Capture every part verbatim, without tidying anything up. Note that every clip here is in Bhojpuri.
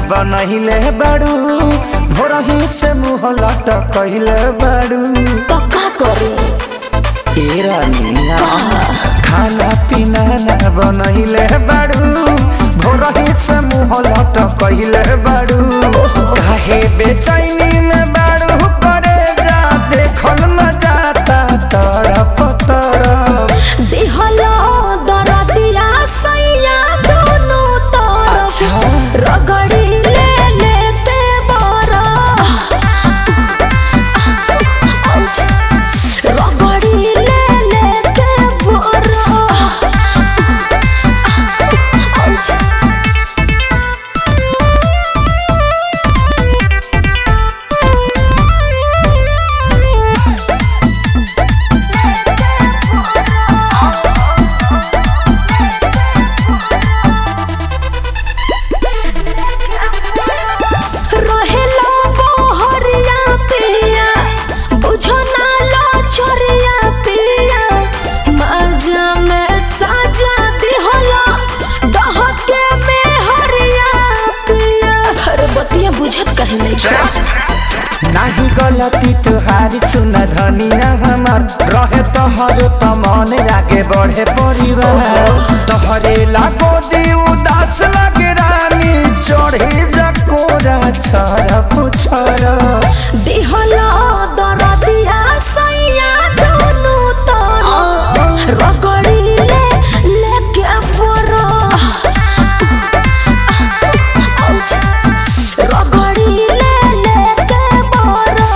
बनहिले बाड़ू भोरही से मुँह लटकले बाड़ू तो का करे ए रानिया खाना पीना ना बनहिले बाड़ू भोरही से मुँह लटकले बाड़ू काहे बेचैनी में बाड़ू करे जा देखल न जाता तड़प तड़प दिहला दरदिया सैया दोनों तरफ रगड़ी ले लेते बारा रगड़ी ले लेते बारा नहीं गलती तुहारी सुन धनिया हमार रहे तोहरो तो मन आगे बढ़े परिवार तोहरे लागो दी उदास लगे रानी चढ़े जकोरा छरा पुछरा दिहला दरदिया सैया दोनों तरफ रगड़ी ले लेके बरा रगड़ी ले लेके बरा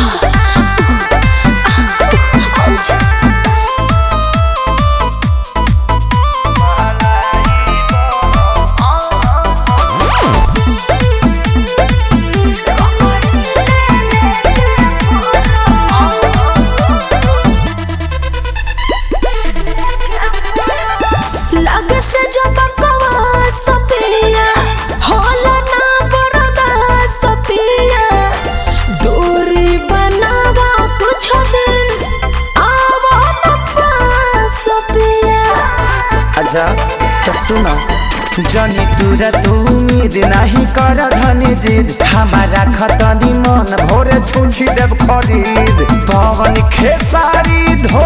लगे से जो बकवा सपिया होला ना बरदा सपिया दूरी बनावा कुछ दिन आवा न पास सपिया अच्छा तो सुनो जनी तुरा तू उम्मीद नहीं कर धनी जिद हमारा खतनी मन भोरे छुछी देव खरीद पवन खेसारी धो